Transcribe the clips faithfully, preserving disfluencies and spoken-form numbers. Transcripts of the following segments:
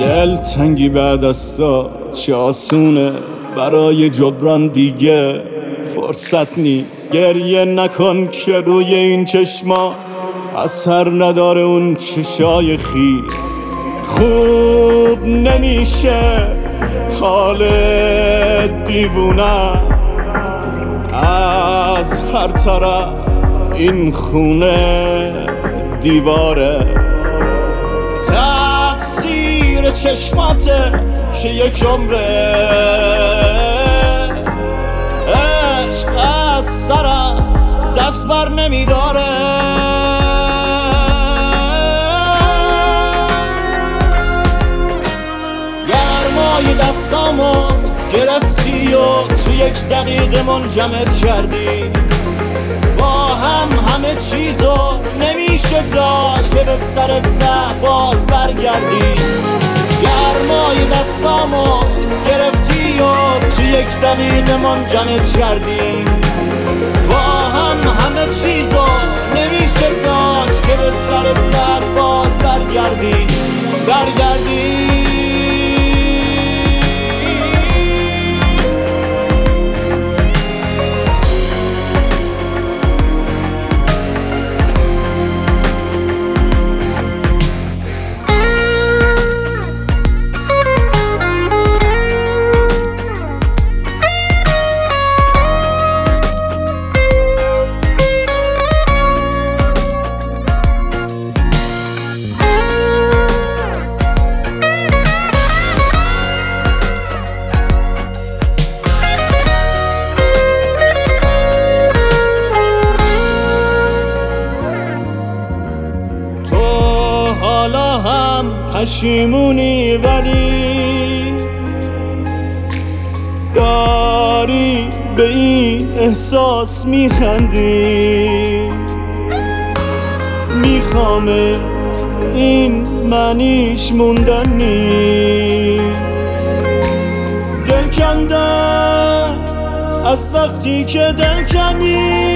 دلتنگی بعد از تا چه آسونه، برای جبران دیگه فرصت نیست. گریه نکن که روی این چشما اثر نداره اون چشای خیز. خوب نمیشه حال دیوونه، از هر طرف این خونه دیواره. تقصیر چشماته که یک عمره عشق از سرم دست بر نمیداره. گرمای دستامو گرفتی و تو یک دقیقه منجمد کردی. با هم همه چیزو نمیشه داشت که به سرت زد باز برگردی. گرمای دستامو گرفتی و تو یک دقیقه منجمد کردی. با هم همه چیزو نمیشه داشت که به سرت زد باز برگردی برگردی حالا هم پشیمونی ولی داری به این احساس میخندی. میخوامت این معنیش موندن نیست. دل کندن از وقتی که دل کندی.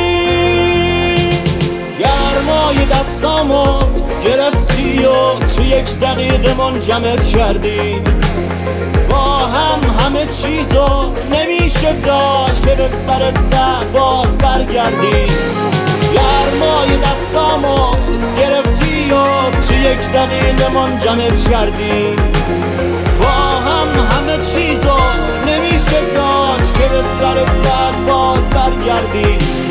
گرمای دستامو گرفتی و تو یک دقیقه منجمد کردی. با هم همه چیزو نمیشه داشت که به سرت زد باز برگردی. گرمای دستامو گرفتی و تو یک دقیقه منجمد کردی. با هم همه چیزو نمیشه داشت که به سرت زد باز برگردی